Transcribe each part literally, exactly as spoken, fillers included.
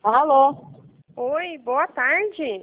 Alô? Oi, boa tarde.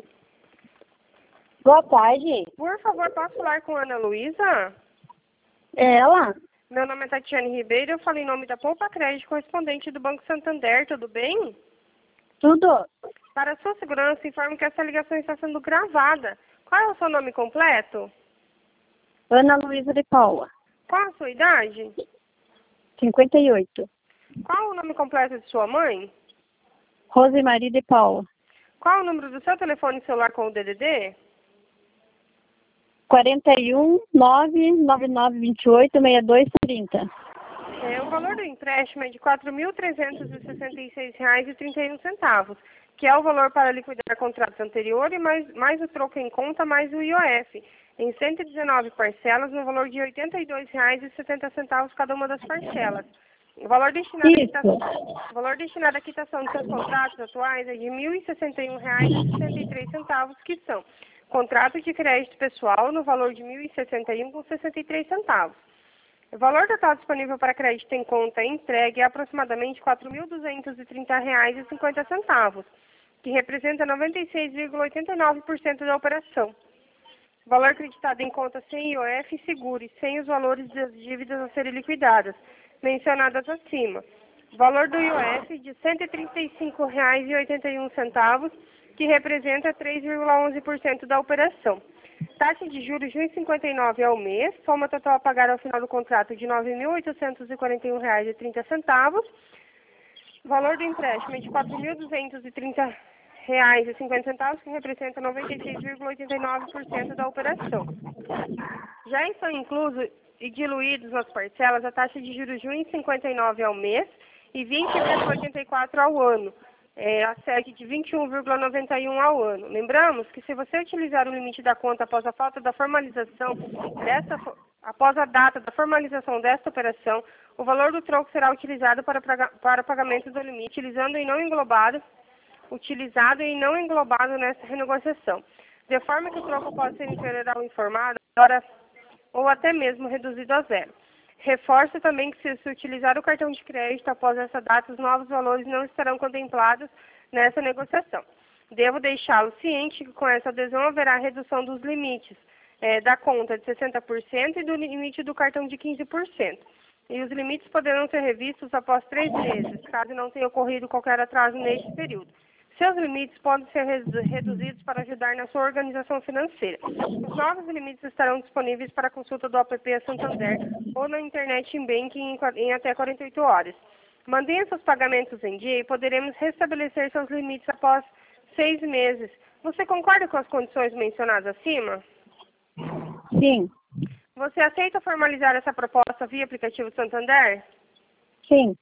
Boa tarde. Por favor, posso falar com a Ana Luísa? É ela? Meu nome é Tatiane Ribeiro, eu falo em nome da Poupa Crédito, correspondente do Banco Santander, tudo bem? Tudo? Para sua segurança, informo que essa ligação está sendo gravada. Qual é o seu nome completo? Ana Luísa de Paula. Qual a sua idade? cinquenta e oito. Qual o nome completo de sua mãe? Rosemarie de Paula. Qual o número do seu telefone celular com o D D D? quarenta e um, nove nove nove vinte e oito, sessenta e dois trinta. É, o valor do empréstimo é de quatro mil trezentos e sessenta e seis reais e trinta e um centavos, que é o valor para liquidar contratos anteriores, mais, mais o troco em conta, mais o I O F, em cento e dezenove parcelas, no valor de oitenta e dois reais e setenta centavos cada uma das parcelas. O valor destinado, à quitação, o valor destinado à quitação dos seus contratos atuais é de mil e sessenta e um reais e sessenta e três centavos, que são contrato de crédito pessoal no valor de mil e sessenta e um reais e sessenta e três centavos. O valor total disponível para crédito em conta e entregue é aproximadamente quatro mil duzentos e trinta reais e cinquenta centavos, que representa noventa e seis vírgula oitenta e nove por cento da operação. O valor acreditado em conta sem I O F e seguro e sem os valores das dívidas a serem liquidadas, mencionadas acima. O valor do I O F de cento e trinta e cinco reais e oitenta e um centavos, que representa três vírgula onze por cento da operação. Taxa de juros de um vírgula cinquenta e nove ao mês, soma total a pagar ao final do contrato de nove mil oitocentos e quarenta e um reais e trinta centavos. Valor do empréstimo é de quatro mil duzentos e trinta reais e cinquenta centavos, que representa noventa e seis vírgula oitenta e nove por cento da operação. Já estão inclusos e diluídos nas parcelas a taxa de juros de um vírgula cinquenta e nove ao mês e vinte vírgula oitenta e quatro ao ano. É, a sede de vinte e um vírgula noventa e um ao ano. Lembramos que se você utilizar o limite da conta após a falta da formalização dessa, após a data da formalização desta operação, o valor do troco será utilizado para, para o pagamento do limite, utilizando e não englobado, utilizado e não englobado nessa renegociação, de forma que o troco pode ser inferior ao informado, ou até mesmo reduzido a zero. Reforço também que se se utilizar o cartão de crédito após essa data, os novos valores não estarão contemplados nessa negociação. Devo deixá-lo ciente que com essa adesão haverá redução dos limites é, da conta de sessenta por cento e do limite do cartão de quinze por cento. E os limites poderão ser revistos após três meses, caso não tenha ocorrido qualquer atraso neste período. Seus limites podem ser reduzidos para ajudar na sua organização financeira. Os novos limites estarão disponíveis para consulta do app Santander ou na internet em banking em até quarenta e oito horas. Mantenha seus pagamentos em dia e poderemos restabelecer seus limites após seis meses. Você concorda com as condições mencionadas acima? Sim. Você aceita formalizar essa proposta via aplicativo Santander? Sim.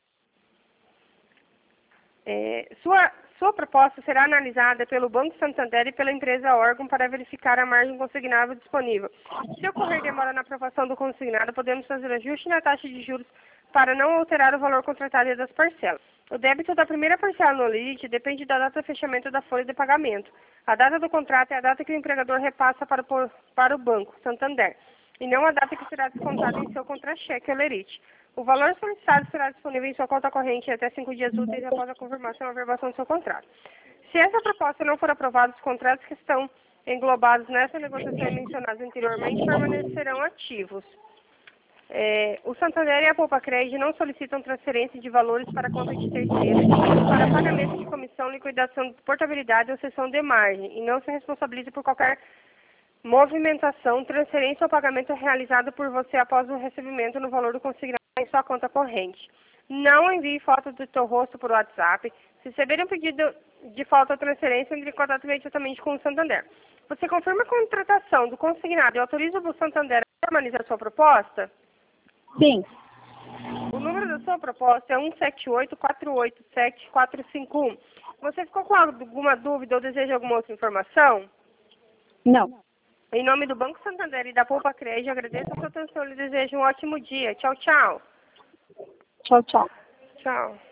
É, sua, sua proposta será analisada pelo Banco Santander e pela empresa órgão para verificar a margem consignável disponível. Se ocorrer demora na aprovação do consignado, podemos fazer ajuste na taxa de juros para não alterar o valor contratado das parcelas. O débito da primeira parcela no limite depende da data de fechamento da folha de pagamento. A data do contrato é a data que o empregador repassa para o, para o Banco Santander, e não a data que será descontada em seu contra-cheque ou lerite. O valor solicitado será disponível em sua conta corrente até cinco dias úteis após a confirmação e averbação do seu contrato. Se essa proposta não for aprovada, os contratos que estão englobados nessa negociação e mencionados anteriormente permanecerão ativos. É, o Santander e a Poupa Crédito não solicitam transferência de valores para conta de terceiros, para pagamento de comissão, liquidação de portabilidade ou cessão de margem, e não se responsabiliza por qualquer movimentação, transferência ou pagamento realizado por você após o recebimento no valor do consignado em sua conta corrente. Não envie fotos do seu rosto por WhatsApp. Se receber um pedido de falta ou transferência, entre em contato imediatamente com o Santander. Você confirma a contratação do consignado e autoriza o Santander a formalizar a sua proposta? Sim. O número da sua proposta é um sete oito quatro oito sete quatro cinco um. Você ficou com alguma dúvida ou deseja alguma outra informação? Não. Em nome do Banco Santander e da Poupa Crédito, agradeço a sua atenção e lhe desejo um ótimo dia. Tchau, tchau. Tchau, tchau. Tchau.